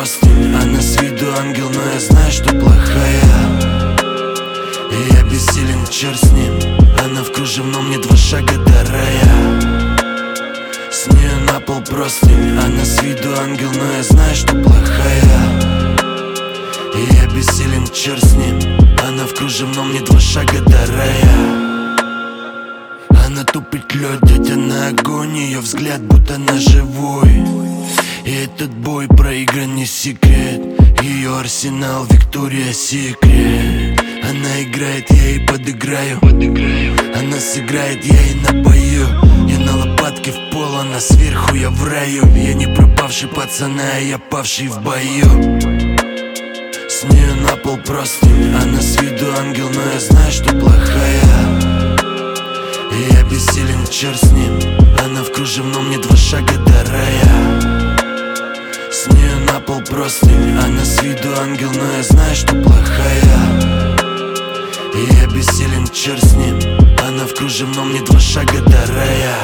простынь. Она с виду ангел, но я знаю, что плохая. И я бессилен, черт с ним. Она в кружевном, мне 2 шага до рая. С нее на пол простынь. Она с виду ангел, но я знаю, что плохая. И я бессилен, черт с ним. Она в кружевном, мне 2 шага до рая. Она тупит лед, дядя на огонь. Ее взгляд будто на живой. И этот бой проигран, не секрет. Ее арсенал, Виктория Секрет. Она играет, я ей подыграю. Она сыграет, я ей напою. Я на лопатке в пол, она сверху, я в раю. Я не пропавший пацан, а я павший в бою. С нее на пол простынь. Она с виду ангел, но я знаю, что плохая. И я бессилен, черт с ним. Она в кружевном, мне 2 шага до рая. С нее на пол простынь. Она с виду ангел, но я знаю, что плохая. И я бессилен, черт с ним. Она в кружевном, мне 2 шага до рая.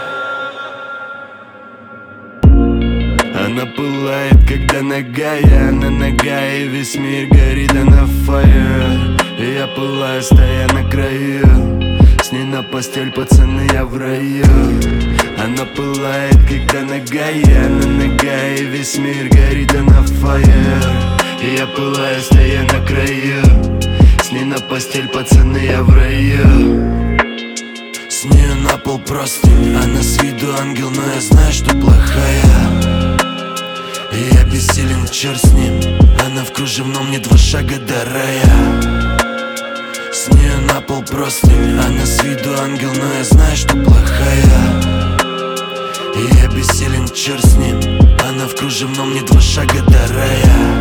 Она пылает, когда нагая. Она нагая, и весь мир горит, она fire. И я пылаю, стоя на краю. С ней на постель, пацаны, я в раю. Она пылает, когда нагая. Она нагая, и весь мир горит, она fire. И я пылаю, стоя на краю. С ней на постель, пацаны, я в раю. С нее на пол простынь. Она с виду ангел, но я знаю, что плохая. И я бессилен, черт с ним. Она в кружевном, мне 2 шага до рая. С нее на пол простынь. Она с виду ангел, но я знаю, что плохая. И я бессилен, черт с ним. Она в кружевном, мне 2 шага до рая.